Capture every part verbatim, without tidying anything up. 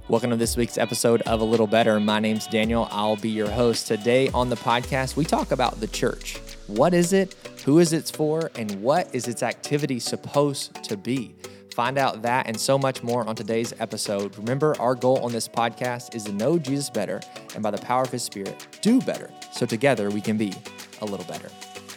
Welcome to this week's episode of A Little Better. My name's Daniel. I'll be your host. Today on the podcast, we talk about the church. What is it? Who is it for? And what is its activity supposed to be? Find out that and so much more on today's episode. Remember, our goal on this podcast is to know Jesus better and by the power of his Spirit, do better. So together we can be a little better.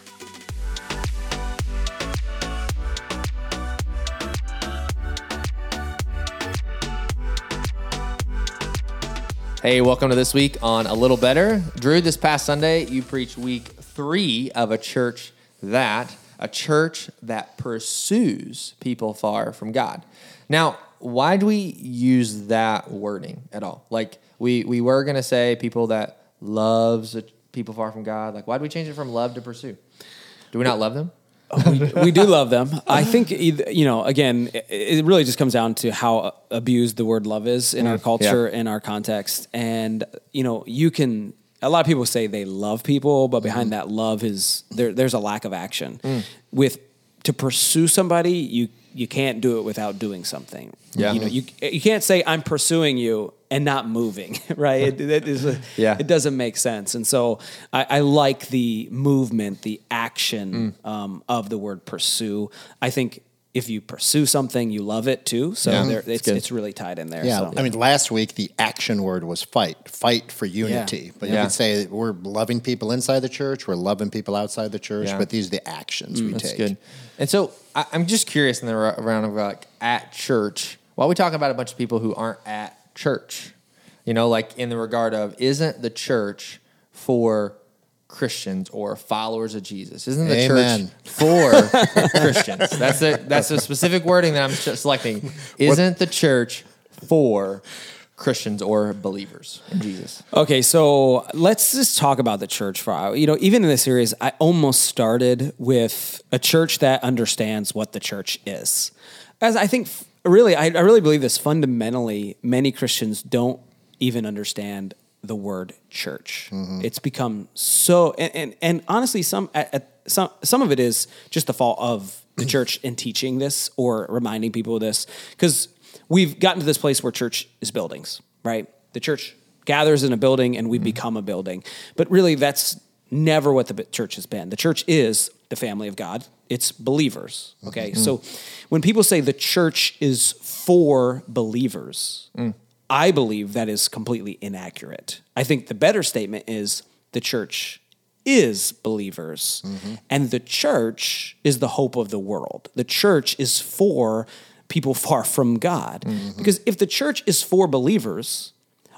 Hey, welcome to this week on A Little Better. Drew, this past Sunday, you preached week three of a church that, a church that pursues people far from God. Now, why do we use that wording at all? Like, we, we were going to say people that loves people far from God. Like, why do we change it from love to pursue? Do we not love them? we, we do love them. I think, you know, again, it, it really just comes down to how abused the word love is in mm, our culture, yeah. in our context. And, you know, you can, a lot of people say they love people, but behind mm. that love is, there, there's a lack of action. Mm. With, to pursue somebody, you you can't do it without doing something. Yeah. You know, you you can't say, I'm pursuing you and not moving, right? It, it, is a, yeah. it doesn't make sense. And so I, I like the movement, the action mm. um, of the word pursue. I think if you pursue something, you love it too. So yeah, there, it's, it's really tied in there. Yeah. So. I mean, last week, the action word was fight, fight for unity. Yeah. But yeah. you could say we're loving people inside the church, we're loving people outside the church, yeah. but these are the actions mm, we that's take. Good. And so I, I'm just curious in the round of like at church, while we talk about a bunch of people who aren't at church, you know, like in the regard of, isn't the church for Christians or followers of Jesus? Isn't the Amen. Church for Christians? That's a that's a specific wording that I'm selecting. Isn't what? The church for Christians or believers in Jesus? Okay, so let's just talk about the church for a while. You know, even in this series, I almost started with a church that understands what the church is. As I think, really, I, I really believe this fundamentally, many Christians don't even understand the word church. Mm-hmm. It's become so, and, and, and honestly, some, at, at some, some of it is just the fault of the church in teaching this or reminding people of this, because we've gotten to this place where church is buildings, right? The church gathers in a building and we mm-hmm. become a building, but really that's never what the church has been. The church is the family of God. It's believers, okay? Mm-hmm. So when people say the church is for believers, mm. I believe that is completely inaccurate. I think the better statement is the church is believers, mm-hmm. and the church is the hope of the world. The church is for people far from God. Mm-hmm. Because if the church is for believers,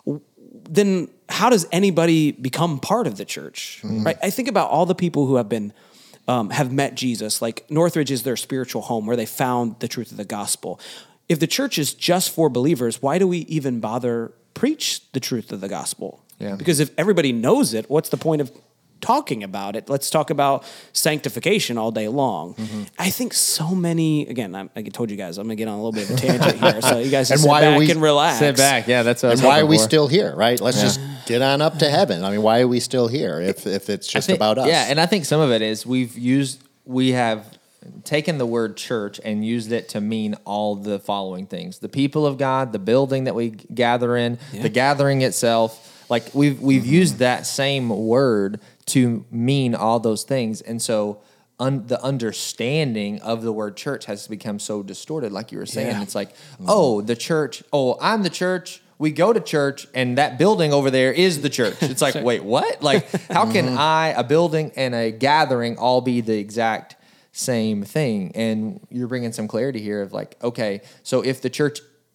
then how does anybody become part of the church? Mm-hmm. Right? I think about all the people who have been um, have met Jesus. Like Northridge is their spiritual home where they found the truth of the gospel. If the church is just for believers, why do we even bother preach the truth of the gospel? Yeah. Because if everybody knows it, what's the point of talking about it? Let's talk about sanctification all day long. Mm-hmm. I think so many, again, I'm, I told you guys, I'm going to get on a little bit of a tangent here, so you guys just sit back we, and relax. Sit back, yeah, that's what And why are we for. still here, right? Let's yeah. just get on up to heaven. I mean, why are we still here if, if it's just think, about us? Yeah, and I think some of it is we've used, we have taken the word church and used it to mean all the following things: the people of God, the building that we gather in, yeah. the gathering itself. Like we've we've mm-hmm. used that same word to mean all those things, and so un, the understanding of the word church has become so distorted. Like you were saying, yeah. it's like, mm-hmm. oh, the church. Oh, I'm the church. We go to church, and that building over there is the church. It's like, wait, what? Like, how can mm-hmm. I, a building and a gathering, all be the exact same thing? And you're bringing some clarity here of like, okay, so if the church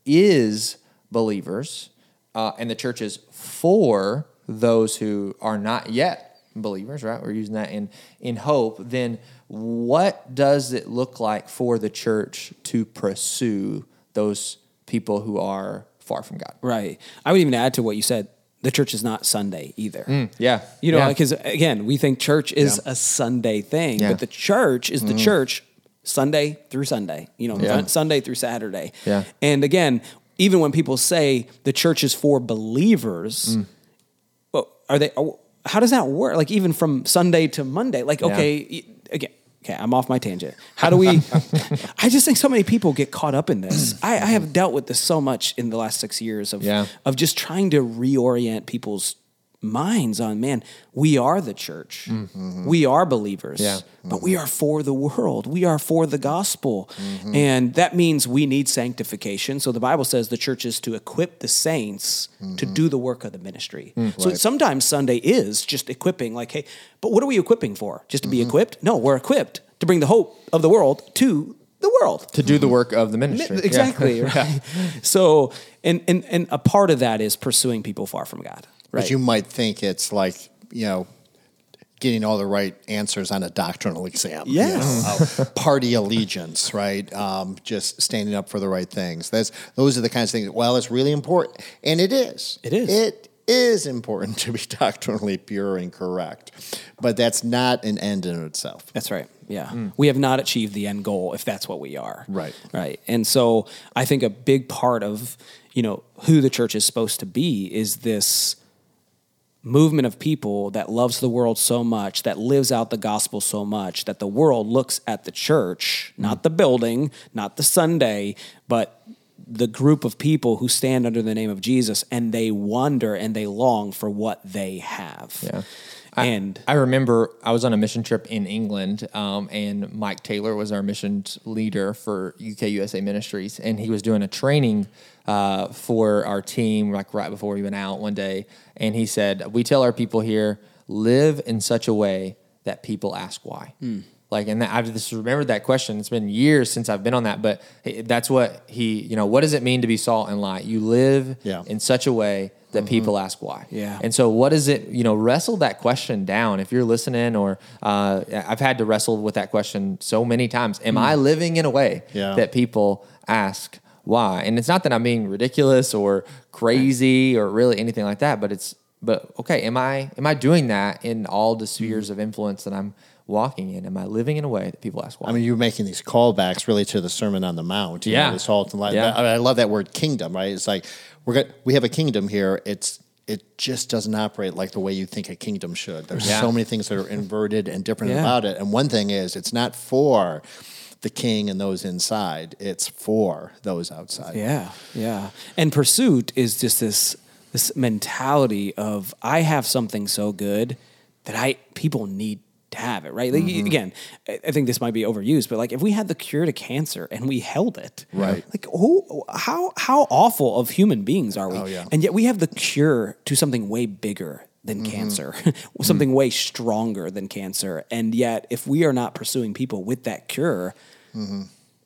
is believers uh, and the church is for those who are not yet believers, right? We're using that in, in hope. Then what does it look like for the church to pursue those people who are far from God? Right. I would even add to what you said. The church is not Sunday either. Mm, yeah. You know, yeah. because again, we think church is yeah. a Sunday thing, yeah. but the church is the mm. church Sunday through Sunday, you know, yeah. Sunday through Saturday. Yeah. And again, even when people say the church is for believers, mm. well, are they, how does that work? Like even from Sunday to Monday, like, okay, yeah. again, Okay, I'm off my tangent. How do we, I just think so many people get caught up in this. I, I have dealt with this so much in the last six years of, yeah. of just trying to reorient people's minds on, man, we are the church. Mm-hmm. We are believers, yeah. but we are for the world. We are for the gospel. Mm-hmm. And that means we need sanctification. So the Bible says the church is to equip the saints mm-hmm. to do the work of the ministry. Mm, so right. sometimes Sunday is just equipping, like, hey, but what are we equipping for? Just to mm-hmm. be equipped? No, we're equipped to bring the hope of the world to the world. To do the work of the ministry. Exactly. Yeah. Right. So, and, and, and a part of that is pursuing people far from God. Right. But you might think it's like, you know, getting all the right answers on a doctrinal exam. Yes. You know, party allegiance, right? Um, just standing up for the right things. That's Those are the kinds of things, well, it's really important. And it is. It is. It is important to be doctrinally pure and correct. But that's not an end in itself. That's right. Yeah. Mm. We have not achieved the end goal if that's what we are. Right. Right. And so I think a big part of, you know, who the church is supposed to be is this movement of people that loves the world so much, that lives out the gospel so much, that the world looks at the church, not the building, not the Sunday, but the group of people who stand under the name of Jesus, and they wonder and they long for what they have. Yeah. And I, I remember I was on a mission trip in England, um, and Mike Taylor was our missions leader for U K U S A Ministries, and he was doing a training uh, for our team, like right before we went out one day, and he said, "We tell our people here, live in such a way that people ask why." Mm. Like, and I've just remembered that question. It's been years since I've been on that, but that's what he, you know, what does it mean to be salt and light? You live yeah. in such a way that mm-hmm. people ask why. Yeah. And so what is it, you know, wrestle that question down. If you're listening, or uh, I've had to wrestle with that question so many times. Am mm. I living in a way yeah. that people ask why? And it's not that I'm being ridiculous or crazy or really anything like that, but it's, but okay, am I, am I doing that in all the spheres mm. of influence that I'm walking in? Am I living in a way that people ask why? I mean, you're making these callbacks really to the Sermon on the Mount. You yeah. know, the salt and light. Yeah. I, I love that word kingdom, right? It's like, we're got, we have a kingdom here. It's It just doesn't operate like the way you think a kingdom should. There's yeah. so many things that are inverted and different yeah. about it. And one thing is, it's not for the king and those inside. It's for those outside. Yeah, yeah. And pursuit is just this this mentality of, I have something so good that I people need to have it, right? Like, mm-hmm. Again, I think this might be overused, but like, if we had the cure to cancer and we held it, right? Like, who, how, how awful of human beings are we? Oh, yeah. And yet we have the cure to something way bigger than mm-hmm. cancer, something mm-hmm. way stronger than cancer. And yet, if we are not pursuing people with that cure, mm-hmm.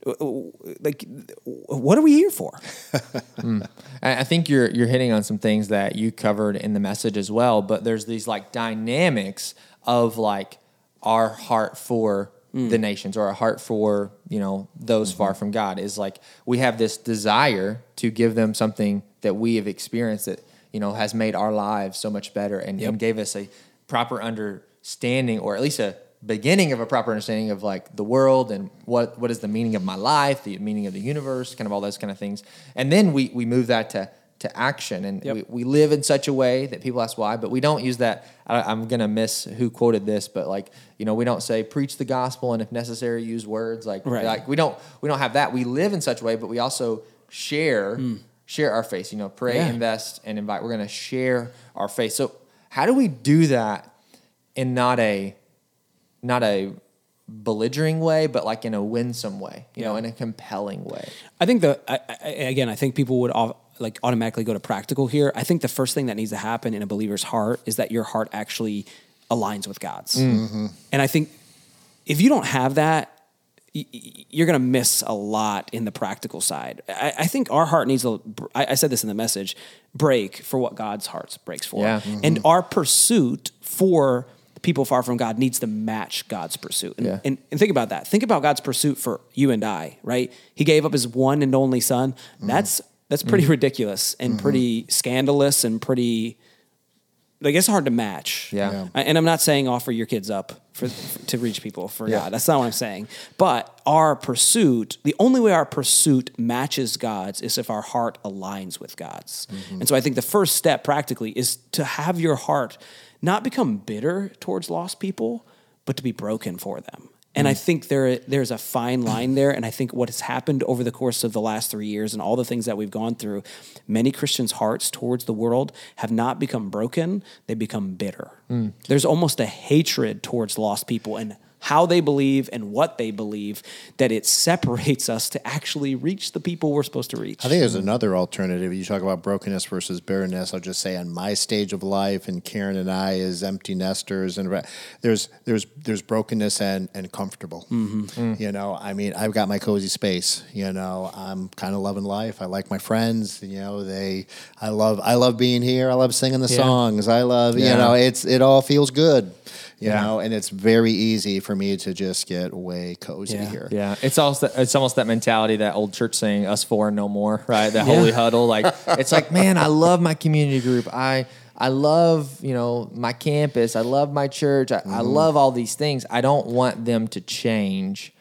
like, what are we here for? mm. I think you're you're hitting on some things that you covered in the message as well. But there's these like dynamics of like our heart for mm. the nations, or our heart for, you know, those mm-hmm. far from God, is like, we have this desire to give them something that we have experienced that, you know, has made our lives so much better, and, yep. and gave us a proper understanding, or at least a beginning of a proper understanding of like the world and what, what is the meaning of my life, the meaning of the universe, kind of all those kind of things. And then we, we move that to, to action, and yep. we, we live in such a way that people ask why, but we don't use that. I, I'm going to miss who quoted this, but like, you know, we don't say preach the gospel, and if necessary, use words like, right. like we don't, we don't have that. We live in such a way, but we also share, mm. share our faith, you know, pray, yeah. invest, and invite. We're going to share our faith. So how do we do that in not a, not a belligerent way, but like in a winsome way, you yeah. know, in a compelling way? I think the, I, I, again, I think people would all, like automatically go to practical here. I think the first thing that needs to happen in a believer's heart is that your heart actually aligns with God's. Mm-hmm. And I think if you don't have that, you're going to miss a lot in the practical side. I, I think our heart needs to, I, I said this in the message, break for what God's heart breaks for. Yeah. Mm-hmm. And our pursuit for people far from God needs to match God's pursuit. And, yeah. and, and think about that. Think about God's pursuit for you and I, right? He gave up his one and only son. Mm-hmm. That's That's pretty mm-hmm. ridiculous and mm-hmm. pretty scandalous and pretty, I guess, hard to match. Yeah. yeah. And I'm not saying offer your kids up for, for to reach people for yeah. God. That's not what I'm saying. But our pursuit, the only way our pursuit matches God's is if our heart aligns with God's. Mm-hmm. And so I think the first step practically is to have your heart not become bitter towards lost people, but to be broken for them. And mm. I think there there's a fine line there. And I think what has happened over the course of the last three years and all the things that we've gone through, many Christians' hearts towards the world have not become broken, they become bitter. Mm. There's almost a hatred towards lost people and how they believe and what they believe, that it separates us to actually reach the people we're supposed to reach. I think there's another alternative. You talk about brokenness versus bitterness. I'll just say on my stage of life, and Karen and I as empty nesters, and there's there's there's brokenness and, and comfortable. Mm-hmm. Mm. You know, I mean, I've got my cozy space. You know, I'm kind of loving life. I like my friends. You know, they, I love I love being here. I love singing the yeah. songs. I love, yeah. you know, it's it all feels good. You yeah. know, and it's very easy for me to just get way cozy yeah. here. Yeah, it's also it's almost that mentality, that old church saying, "Us four and no more," right? The yeah. holy huddle. Like it's like, man, I love my community group. I I love you know my campus. I love my church. I, mm. I love all these things. I don't want them to change.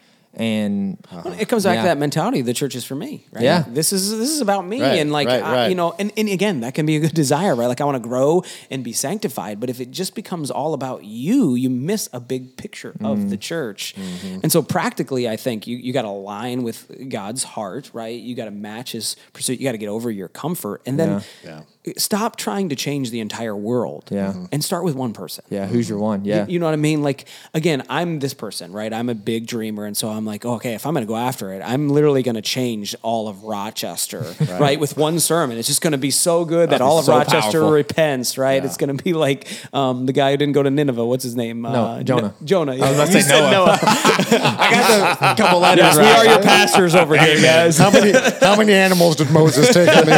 And uh, it comes back yeah. to that mentality. The church is for me, right? Yeah, this is this is about me, right, and like right, I, right. you know, and, and again, that can be a good desire, right? Like I want to grow and be sanctified, but if it just becomes all about you, you miss a big picture mm. of the church. Mm-hmm. And so, practically, I think you you got to align with God's heart, right? You got to match His pursuit. You got to get over your comfort, and then. Yeah. Yeah. Stop trying to change the entire world yeah. and start with one person. Yeah, who's your one? Yeah. You, you know what I mean? Like, again, I'm this person, right? I'm a big dreamer, and so I'm like, oh, okay, if I'm going to go after it, I'm literally going to change all of Rochester, right. right? With one sermon. It's just going to be so good that all of so Rochester powerful. repents, right? Yeah. It's going to be like um, the guy who didn't go to Nineveh. What's his name? No, uh, Jonah. No, Jonah. Yeah. I was about to say Noah. Noah. I got the couple letters yes, right. We are your pastors over here, guys. How many, how many animals did Moses take in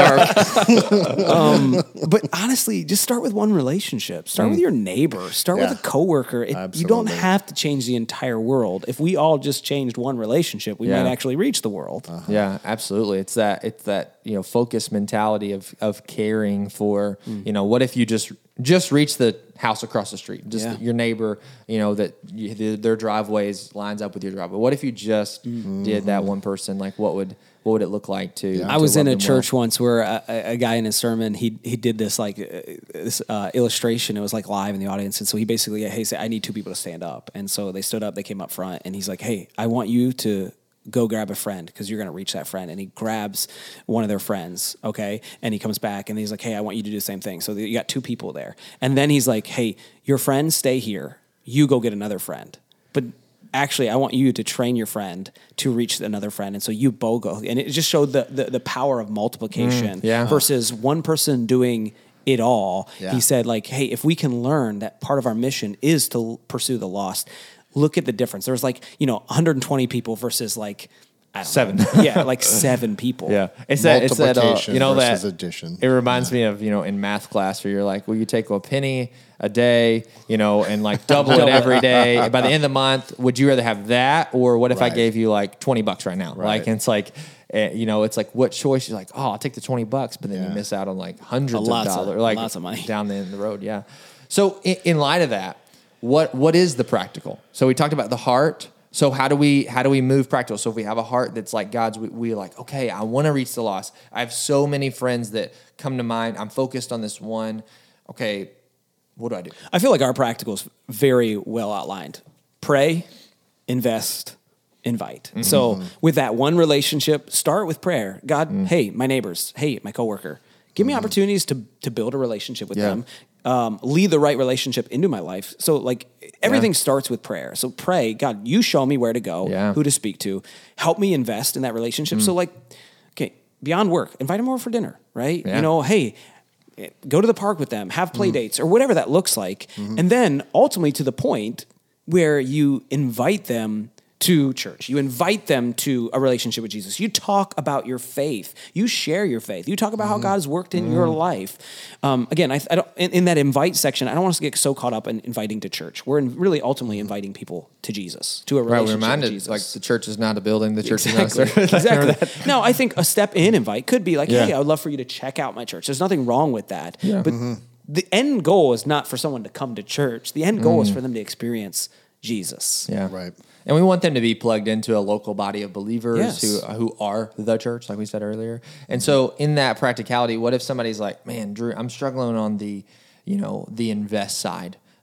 the ark? um, but honestly, just start with one relationship. Start mm. with your neighbor. Start yeah. with a coworker. It, you don't have to change the entire world. If we all just changed one relationship, we yeah. might actually reach the world. Uh-huh. Yeah, absolutely. It's that it's that you know focused mentality of of caring for mm. you know what if you just just reach the house across the street, just yeah. your neighbor, you know that you, the, their driveways lines up with your driveway. What if you just mm-hmm. did that one person? Like what would What would it look like to? Yeah. to I was in a church well? once where a, a guy in his sermon he he did this like uh, this uh, illustration. It was like live in the audience, and so he basically hey say I need two people to stand up, and so they stood up. They came up front, and he's like, hey, I want you to go grab a friend because you're going to reach that friend. And he grabs one of their friends, okay? And he comes back and he's like, hey, I want you to do the same thing. So you got two people there. And then he's like, hey, your friends stay here. You go get another friend. But actually, I want you to train your friend to reach another friend. And so you both go. And it just showed the, the, the power of multiplication mm, yeah. versus one person doing it all. Yeah. He said, like, hey, if we can learn that part of our mission is to pursue the lost, look at the difference. There's like, you know, one hundred twenty people versus like, I don't seven. know. Yeah, like seven people. Yeah. It's that, it's that, uh, you know, that addition. It reminds yeah. me of, you know, in math class where you're like, well, you take a penny a day, you know, and like double it every day. By the end of the month, would you rather have that? Or what if right. I gave you like twenty bucks right now? Right. Like, and it's like, uh, you know, it's like, what choice? You're like, oh, I'll take the twenty bucks, but then yeah. you miss out on like hundreds of dollars, of, like lots of money down the end of the road. Yeah. So in, in light of that, what, what is the practical? So we talked about the heart. So how do we how do we move practical? So if we have a heart that's like God's, we, we're like, okay, I want to reach the lost. I have so many friends that come to mind. I'm focused on this one. Okay, what do I do? I feel like our practical is very well outlined. Pray, invest, invite. Mm-hmm. So with that one relationship, start with prayer. God, mm-hmm. hey, my neighbors, hey, my coworker, give me mm-hmm. opportunities to to build a relationship with yeah. them. Um, lead the right relationship into my life. So like everything yeah. starts with prayer. So pray, God, you show me where to go, yeah. who to speak to, help me invest in that relationship. Mm. So like, okay, beyond work, invite them over for dinner, right? Yeah. You know, hey, go to the park with them, have play mm. dates or whatever that looks like. Mm-hmm. And then ultimately to the point where you invite them to church. You invite them to a relationship with Jesus. You talk about your faith. You share your faith. You talk about mm-hmm. how God has worked in mm-hmm. your life. Um, again, I, I don't, in, in that invite section, I don't want us to get so caught up in inviting to church. We're in really ultimately inviting people to Jesus, to a relationship right, we're reminded, with Jesus. Like the church is not a building, the church exactly. is not a service. Exactly. No, I think a step in invite could be like, yeah. hey, I would love for you to check out my church. There's nothing wrong with that. Yeah. But mm-hmm. the end goal is not for someone to come to church. The end goal mm. is for them to experience Jesus. Yeah. Right. And we want them to be plugged into a local body of believers yes. who who are the church, like we said earlier. And so in that practicality, what if somebody's like, man, Drew, I'm struggling on the, you know, the invest side.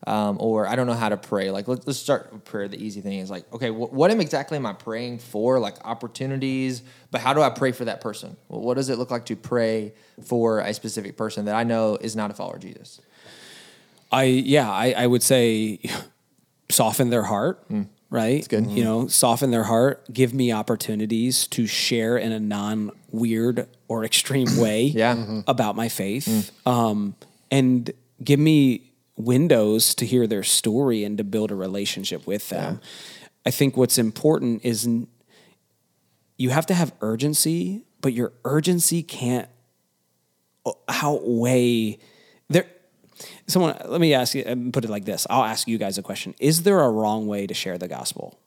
Um, or I don't know how to pray. Like, let's, let's start with prayer. The easy thing is like, okay, wh- what am exactly am I praying for? Like opportunities, but how do I pray for that person? Well, what does it look like to pray for a specific person that I know is not a follower of Jesus? I yeah, I, I would say soften their heart, mm. right? That's good. You know, soften their heart. Give me opportunities to share in a non-weird or extreme way yeah. mm-hmm. about my faith, mm. um, and give me windows to hear their story and to build a relationship with them. Yeah. I think what's important is you have to have urgency, but your urgency can't outweigh there. Someone, let me ask you, put it like this. I'll ask you guys a question. Is there a wrong way to share the gospel?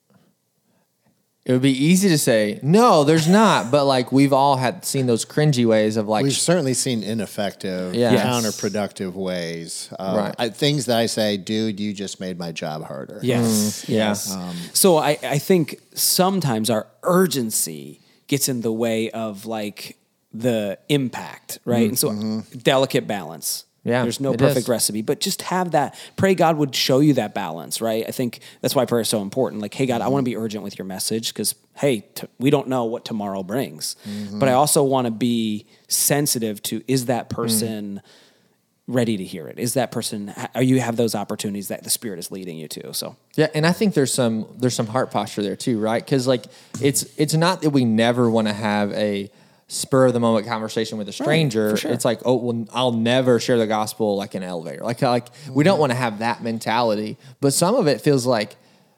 It would be easy to say, no, there's not. But like we've all had seen those cringy ways of like. We've certainly seen ineffective, yes. counterproductive ways. Um, right. I, things that I say, dude, you just made my job harder. Yes. Mm, yes. Um, so I, I think sometimes our urgency gets in the way of like the impact, right? Mm, and so mm-hmm. delicate balance. Yeah, there's no perfect is. recipe, but just have that. Pray God would show you that balance, right? I think that's why prayer is so important. Like, hey, God, mm-hmm. I want to be urgent with your message because, hey, t- we don't know what tomorrow brings. Mm-hmm. But I also want to be sensitive to, is that person mm-hmm. ready to hear it? Is that person, are you have those opportunities that the Spirit is leading you to? So yeah, and I think there's some there's some heart posture there too, right? Because like it's it's not that we never want to have a spur of the moment conversation with a stranger. Right, sure. It's like, oh, well, I'll never share the gospel like an elevator. Like, like mm-hmm. we don't want to have that mentality. But some of it feels like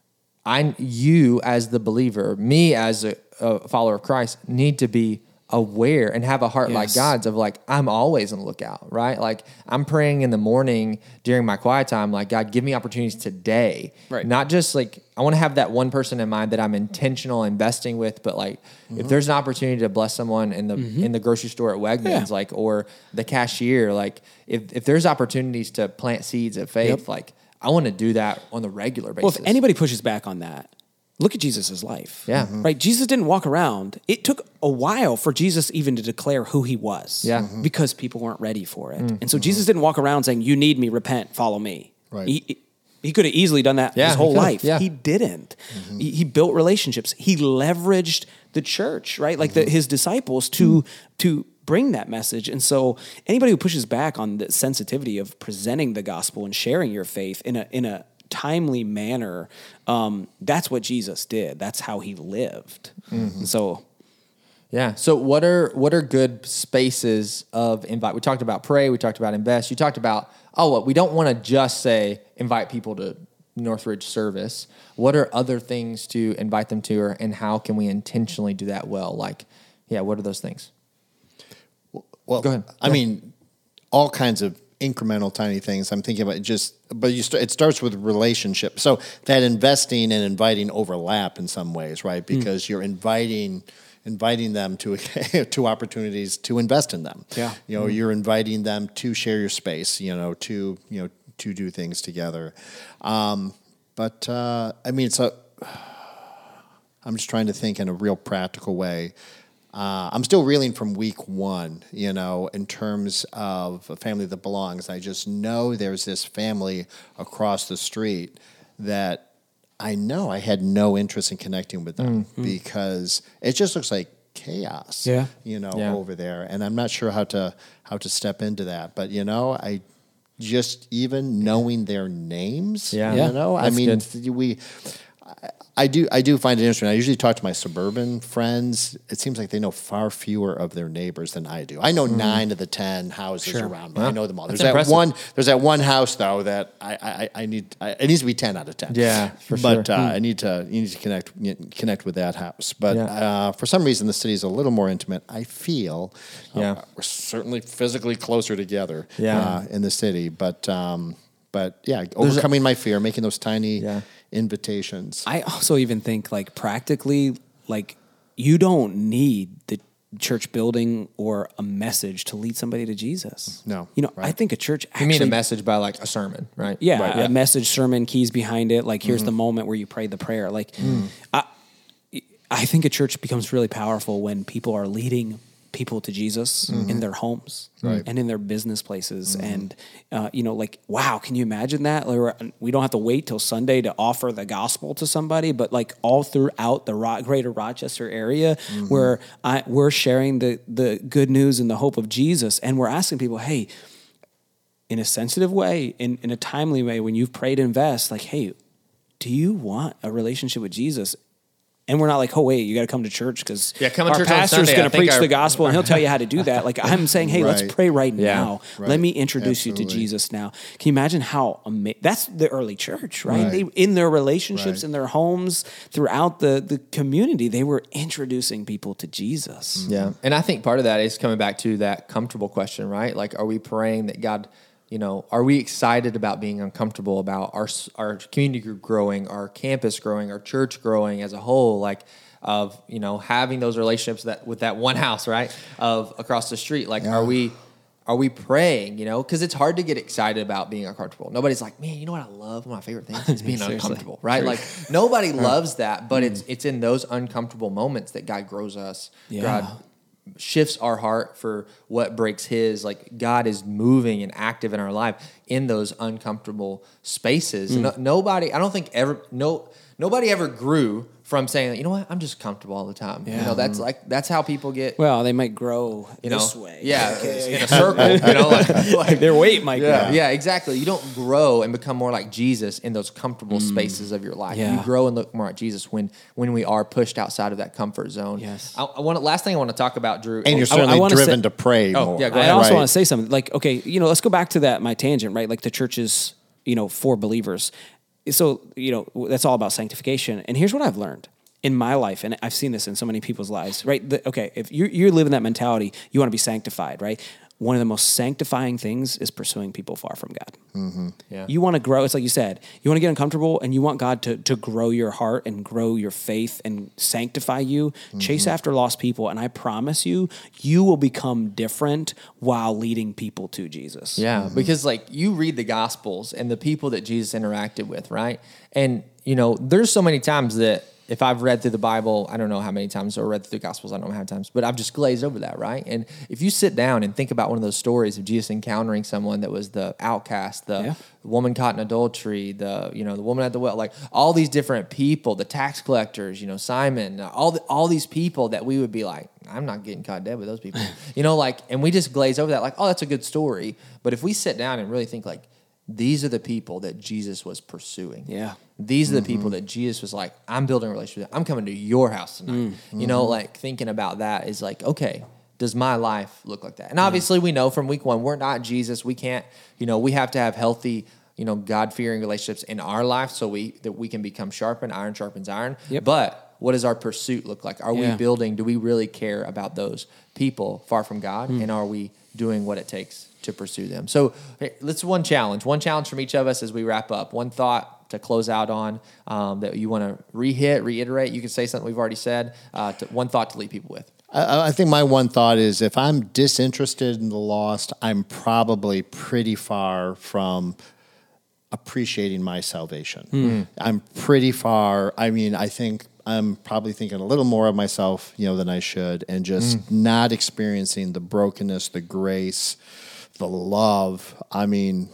I, you as the believer, me as a, a follower of Christ, need to be aware and have a heart yes. like God's of like, I'm always on the lookout, right? Like I'm praying in the morning during my quiet time, like God, give me opportunities today. Right. Not just like, I want to have that one person in mind that I'm intentional investing with, but like mm-hmm. if there's an opportunity to bless someone in the, mm-hmm. in the grocery store at Wegmans, yeah. like, or the cashier, like if, if there's opportunities to plant seeds of faith, yep. like I want to do that on the regular basis. Well, if anybody pushes back on that, look at Jesus' life. Yeah. Mm-hmm. Right? Jesus didn't walk around. It took a while for Jesus even to declare who he was. Yeah. Mm-hmm. Because people weren't ready for it. Mm-hmm. And so Jesus didn't walk around saying, you need me, repent, follow me. Right. He, he could have easily done that yeah, his whole he life. Yeah. He didn't. Mm-hmm. He, he built relationships. He leveraged the church, right? Like mm-hmm. the, his disciples to, mm-hmm. to bring that message. And so anybody who pushes back on the sensitivity of presenting the gospel and sharing your faith in a, in a, timely manner, um, that's what Jesus did. That's how he lived. Mm-hmm. So, yeah. So, what are what are good spaces of invite? We talked about pray. We talked about invest. You talked about oh, well, we don't want to just say invite people to Northridge service. What are other things to invite them to, or, and how can we intentionally do that well? Like, yeah, what are those things? Well, go ahead. I yeah. mean, all kinds of incremental tiny things. I'm thinking about just, but you st- it starts with relationship. So that investing and inviting overlap in some ways, right? Because mm. you're inviting inviting them to to opportunities to invest in them. Yeah, you know, mm. you're inviting them to share your space. You know, to you know to do things together. Um, but uh, I mean, so I'm just trying to think in a real practical way. Uh, I'm still reeling from week one, you know, in terms of a family that belongs. I just know there's this family across the street that I know I had no interest in connecting with them mm-hmm. because it just looks like chaos, yeah. you know, yeah. over there. And I'm not sure how to how to step into that. But, you know, I just even knowing their names, yeah. you yeah. know, That's I mean, good. we... I do I do find it interesting. I usually talk to my suburban friends. It seems like they know far fewer of their neighbors than I do. I know mm. nine of the ten houses sure. around me. Well, I know them all. There's that impressive. one there's that one house though that I, I, I need I, it needs to be ten out of ten. Yeah, for but sure. uh, mm. I need to you need to connect connect with that house. But yeah. uh, for some reason the city is a little more intimate. I feel yeah. uh, we're certainly physically closer together yeah. uh, in the city. But um, but yeah, overcoming a, my fear, making those tiny yeah. invitations. I also even think like practically, like you don't need the church building or a message to lead somebody to Jesus. No. You know, right. I think a church actually... You mean a message by like a sermon, right? Yeah, right, a yeah. message, sermon, keys behind it. Like here's mm-hmm. the moment where you pray the prayer. Like mm. I, I think a church becomes really powerful when people are leading people to Jesus mm-hmm. in their homes right. and in their business places. Mm-hmm. And, uh, you know, like, wow, can you imagine that? Like, we don't have to wait till Sunday to offer the gospel to somebody, but like all throughout the Ro- greater Rochester area mm-hmm. where I, we're sharing the, the good news and the hope of Jesus. And we're asking people, hey, in a sensitive way, in, in a timely way, when you've prayed invest, like, hey, do you want a relationship with Jesus? And we're not like, oh, wait, you got to come to church because yeah, our church pastor's going to preach our, the gospel and he'll tell you how to do that. Like I'm saying, hey, right. let's pray right yeah. now. Right. Let me introduce Absolutely. you to Jesus now. Can you imagine how amazing? That's the early church, right? right. They, in their relationships, right. in their homes, throughout the, the community, they were introducing people to Jesus. Mm-hmm. Yeah. And I think part of that is coming back to that comfortable question, right? Like, are we praying that God... You know, are we excited about being uncomfortable about our our community group growing, our campus growing, our church growing as a whole? Like, of you know having those relationships that with that one house, right? Of across the street. Like, yeah. are we are we praying? You know, because it's hard to get excited about being uncomfortable. Nobody's like, man, you know what I love? One of my favorite things is being uncomfortable, right? True. Like nobody loves that, but mm. it's it's in those uncomfortable moments that God grows us. Yeah. God shifts our heart for what breaks his. Like God is moving and active in our life in those uncomfortable spaces. Mm. No, nobody, I don't think ever, no, nobody ever grew from saying, you know what, I'm just comfortable all the time. Yeah. You know, that's like, that's how people get. Well, they might grow you know, this way. Yeah. Okay. In a circle, you know, like, like their weight might yeah. grow. Yeah, exactly. You don't grow and become more like Jesus in those comfortable mm. spaces of your life. Yeah. You grow and look more like Jesus when, when we are pushed outside of that comfort zone. Yes. I, I want to, last thing I want to talk about, Drew. And you're certainly I, I driven say, to pray oh, more. Yeah, go I ahead. also right. want to say something like, okay, you know, let's go back to that, my tangent, right? Like the church is, you know, for believers. So, you know, that's all about sanctification. And here's what I've learned in my life, and I've seen this in so many people's lives, right? The, okay, if you're, you're living that mentality, you want to be sanctified, right? One of the most sanctifying things is pursuing people far from God. Mm-hmm. Yeah. You want to grow. It's like you said, you want to get uncomfortable and you want God to, to grow your heart and grow your faith and sanctify you. Mm-hmm. Chase after lost people. And I promise you, you will become different while leading people to Jesus. Yeah, mm-hmm. because like you read the Gospels and the people that Jesus interacted with, right? And, you know, there's so many times that if I've read through the Bible, I don't know how many times, or read through the Gospels, I don't know how many times, but I've just glazed over that, right? And if you sit down and think about one of those stories of Jesus encountering someone that was the outcast, the yeah. woman caught in adultery, the you know the woman at the well, like all these different people, the tax collectors, you know Simon, all the, all these people that we would be like, I'm not getting caught dead with those people, you know, like, and we just glaze over that, like, oh, that's a good story. But if we sit down and really think like, these are the people that Jesus was pursuing. Yeah. These are the mm-hmm. people that Jesus was like, I'm building a relationship with. I'm coming to your house tonight. Mm-hmm. You know, like thinking about that is like, okay, does my life look like that? And obviously yeah. we know from week one, we're not Jesus. We can't, you know, we have to have healthy, you know, God-fearing relationships in our life so we that we can become sharpened. Iron sharpens iron. Yep. But what does our pursuit look like? Are yeah. we building, do we really care about those people far from God? Mm. And are we doing what it takes to pursue them? So hey, let's one challenge, one challenge from each of us as we wrap up. One thought to close out on um, that you want to re-hit, reiterate. You can say something we've already said. Uh, to, one thought to leave people with. I, I think my one thought is if I'm disinterested in the lost, I'm probably pretty far from appreciating my salvation. Mm. I'm pretty far. I mean, I think I'm probably thinking a little more of myself, you know, than I should, and just mm. not experiencing the brokenness, the grace, the love. I mean,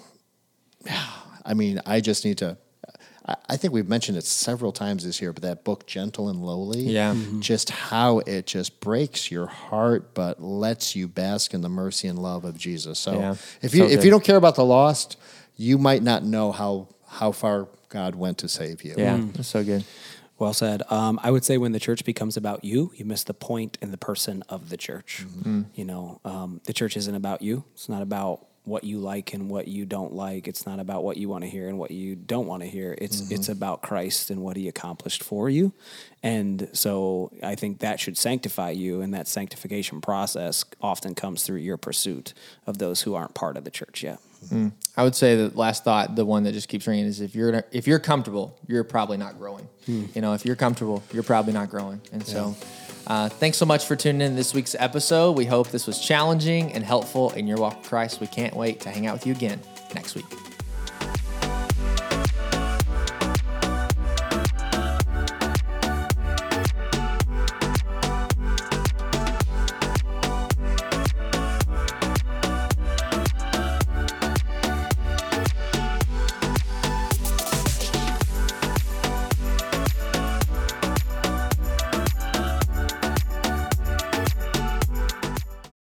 I mean, I just need to. I think we've mentioned it several times this year, but that book, Gentle and Lowly, yeah, mm-hmm. just how it just breaks your heart, but lets you bask in the mercy and love of Jesus. So yeah. if you so if you don't care about the lost, you might not know how how far God went to save you. Yeah, mm. that's so good. Well said. Um, I would say when the church becomes about you, you miss the point and the person of the church. Mm-hmm. You know, um, the church isn't about you. It's not about what you like and what you don't like. It's not about what you want to hear and what you don't want to hear. It's mm-hmm. it's about Christ and what he accomplished for you. And so I think that should sanctify you, and that sanctification process often comes through your pursuit of those who aren't part of the church yet. Mm. I would say the last thought, the one that just keeps ringing, is if you're if you're comfortable, you're probably not growing. Mm. You know, if you're comfortable, you're probably not growing. And yeah. so uh, thanks so much for tuning in to this week's episode. We hope this was challenging and helpful in your walk with Christ. We can't wait to hang out with you again next week.